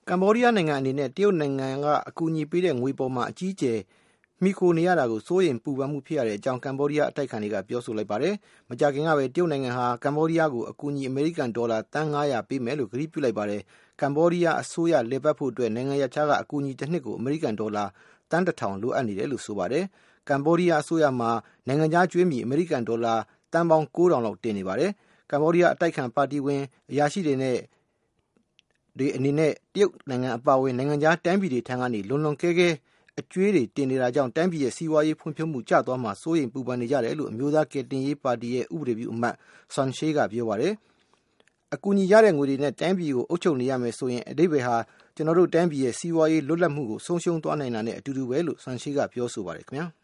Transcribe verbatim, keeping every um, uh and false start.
ကမ္ဘောဒီးယားနိုင်ငံအနေနဲ့တရုတ်နိုင်ငံကအကူအညီပေးတဲ့ငွေပေါ်မှာအကြီးအကျယ်မိခိုနေရတာကိုစိုးရိမ်ပူပန်မှုဖြစ်ရတဲ့အကြောင်းကမ္ဘောဒီးယားအတိုက်ခံတွေကပြောဆိုလိုက်ပါတယ်။မကြာခင်ကပဲတရုတ်နိုင်ငံဟာကမ္ဘောဒီးယားကိုအကူအညီအမေရိကန်ဒေါ်လာတန်းငါးရာပေးမယ်လို့ကတိပြုလိုက်ပါတယ်။ကမ္ဘောဒီးယားအစိုးရလည်ပတ်ဖို့အတွက်နိုင်ငံရပ်ခြားကအကူအညီတစ်နှစ်ကိုအမေရိကန်ဒေါ်လာတန်းတစ်ထောင်လိုအပ်နေတယ်လို့ဆိုပါတယ်။ကမ္ဘောဒီးယားအစိုးရမှာနိုင်ငံခြားကျွေးမြီအမေရိကန်ဒေါ်လာတန်းပေါင်းကိုးထောင်လောက်တင်နေပါတယ်။ကမ္ဘောဒီးယားအတိုက်ခံပါတီဝင်အရာရှိတွေနဲ့ဒီအနေနဲ့တရုတ်နိုင်ငံအပါအဝင်နိုင်ငံခြားတိုင်းပြည်တွေထံကနေလွန်လွန်ကဲကဲအကျွေးတွေတင်နေတာကြောင့်တိုင်းပြည်ရဲ့စီးပွားရေးဖွံ့ဖြိုးမှုကျသွားမှာစိုးရိမ်ပူပန်နေကြတယ်လို့အမျိုးသားကယ်တင်ရေးပါတီရဲ့ဥပဒေပြုအမတ်ဆွန်ရှေးကပြောပါတယ်။အကူအညီရတဲ့ငွေတွေနဲ့တိုင်းပြည်ကိုအုပ်ချုပ်နေရမယ်ဆိုရင်အဓိပ္ပာယ်ဟာကျွန်တော်တို့တိုင်းပြည်ရဲ့စီးပွားရေးလွတ်လပ်မှုကိုဆုံးရှုံးသွားနိုင်တာနဲ့အတူတူပဲလို့ဆွန်ရှေးကပြောဆိုပါတယ်ခင်ဗျာ။